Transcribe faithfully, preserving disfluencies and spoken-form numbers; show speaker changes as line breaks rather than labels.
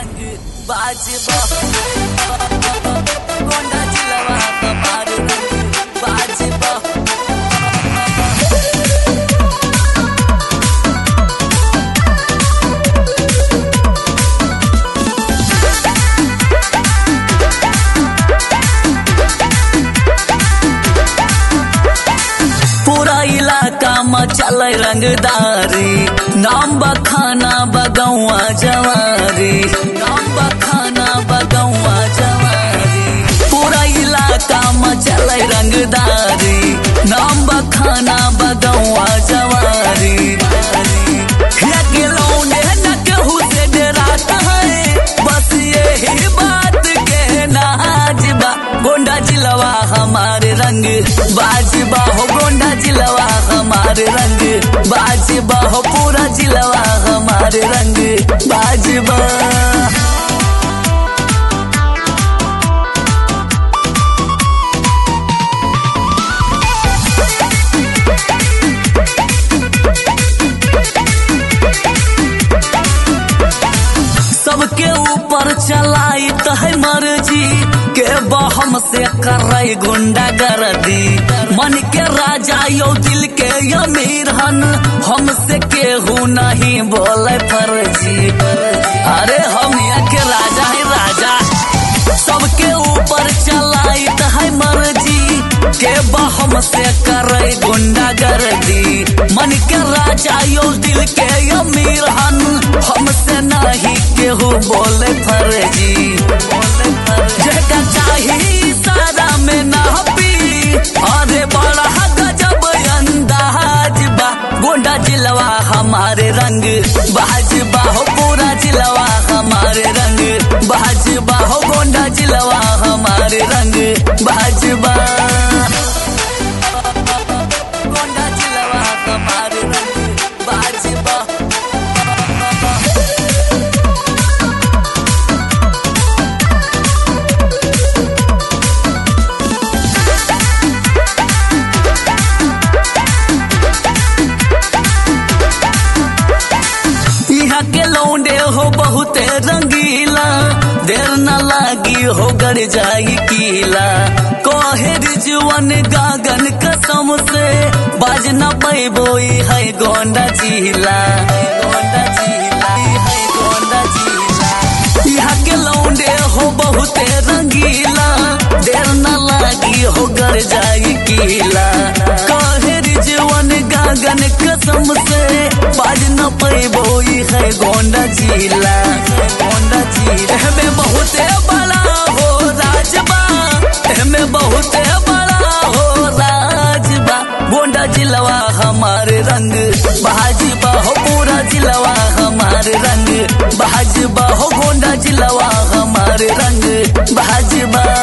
रंग बाजबा गोंडा जिलवा हमार रंग बाजबा। पूरा इलाका में चल रंगदारी, नाम बखाना बगौआ जवारी, नाम बखाना बगौआ जवारी। पूरा इलाका में चल रंगदारी, नाम बखाना बगौआ जवारी। न केहू से डराता है, बस यही बात के नाजबा गोंडा जिलवा हमारे रंग बाजबा हो। गोंडा जिलवा हमारे रंग बाजबा हो, पूरा जिलवा हमारे रंग बाजबा। सबके ऊपर चलाई तो है मर्जी के बहम से करे गुंडा गर्दी। मन के राजा यो दिल के अमीर हन, हमसे केहू नहीं बोले फर्जी। अरे हम यहाँ के राजा है राजा। सबके ऊपर चलाई तो है मर्जी के बहम से करे गुंडा गर्दी। मन के राजा यो दिल के अमीर हन, हमसे नहीं केहू बोले फर्जी। जगह चाहिए सारा में ना पी, अरे बड़ा गजब अंदाज बा गोंडा जिलवा हमारे रंग बाजबा हो। पूरा जिलवा हमारे रंग बाजबा हो, गोंडा जिलवा हमारे रंग बाजबा। गोंडा जिलवा हमारे रंग बाजबा। के लौंडे हो बहुते रंगीला, देर न लागी हो गड़ जाई कीला। कहे रिजवन गागन कसम से, बाज न पैबो है गोंडा जिला। गोंडा जिला है गोंडा जिला। यहाँ के लौंडे हो बहुते रंगीला, देर न लागी हो गड़ जाई कीला। कहे रिजवन गागन कसम से, बाज न पैबो है गोंडा जिला। गोंडा जिला हमें बहुते बड़ा हो राजबा, हमें बहुते बड़ा हो राजबा। गोंडा जिलवा हमारे रंग बाजबा हो, पूरा जिलवा हमारे रंग बाजबा हो। गोंडा जिलवा हमारे रंग बाजबा।